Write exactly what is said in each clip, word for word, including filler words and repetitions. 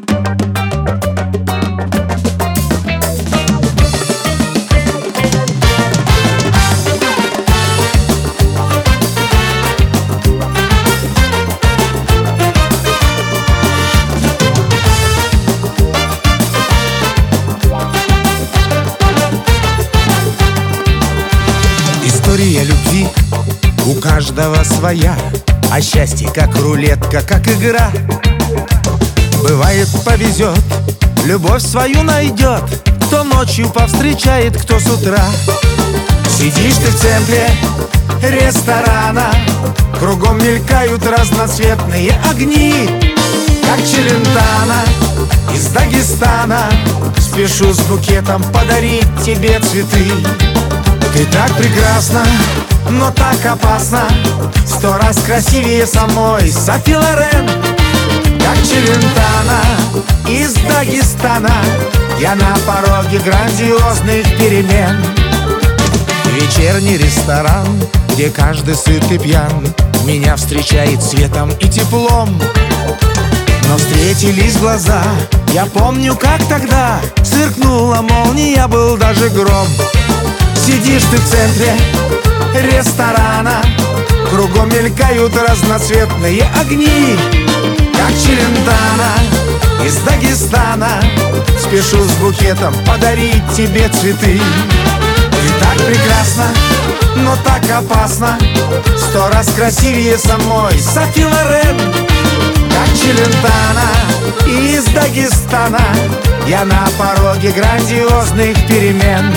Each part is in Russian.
История любви у каждого своя, а счастье как рулетка, как игра. Бывает, повезет, любовь свою найдет, кто ночью повстречает, кто с утра. Сидишь ты в центре ресторана, кругом мелькают разноцветные огни. Как Челентано из Дагестана, спешу с букетом подарить тебе цветы. Ты так прекрасна, но так опасна, сто раз красивее самой Софи Лорен. Как Челентано из Дагестана, я на пороге грандиозных перемен. Вечерний ресторан, где каждый сыт и пьян, меня встречает светом и теплом. Но встретились глаза, я помню, как тогда сверкнула молния, был даже гром. Сидишь ты в центре ресторана, кругом мелькают разноцветные огни. Как Челентано из Дагестана, спешу с букетом подарить тебе цветы. Ты так прекрасна, но так опасна, сто раз красивее самой Софи Лорен. Как Челентано из Дагестана, я на пороге грандиозных перемен.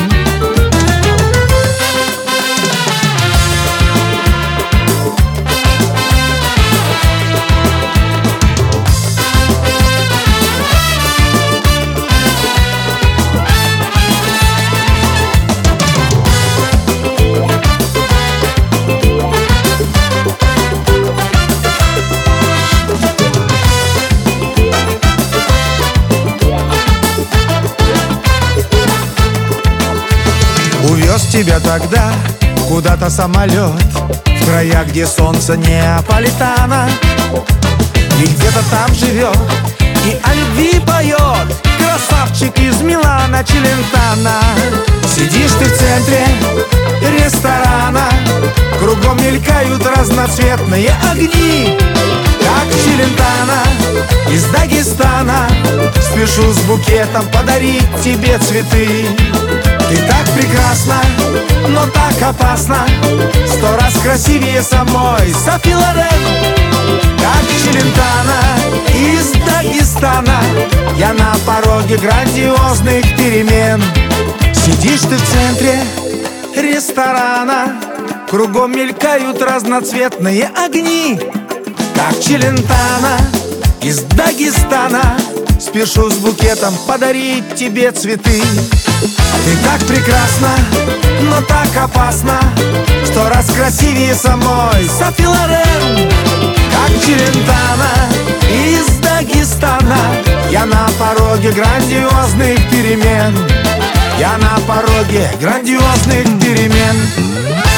Увез тебя тогда куда-то самолет, в края, где солнце Неаполитана. И где-то там живет и о любви поет красавчик из Милана Челентано. Сидишь ты в центре ресторана, кругом мелькают разноцветные огни. Как Челентано из Дагестана, спешу с букетом подарить тебе цветы. Ты так прекрасна, но так опасна, сто раз красивее самой Софи Лорен. Как Челентано из Дагестана, я на пороге грандиозных перемен. Сидишь ты в центре ресторана, кругом мелькают разноцветные огни. Как Челентано из Дагестана, спешу с букетом подарить тебе цветы. Ты так прекрасна, но так опасна, сто раз красивее самой Софи Лорен. Как Челентано из Дагестана, я на пороге грандиозных перемен. Я на пороге грандиозных перемен.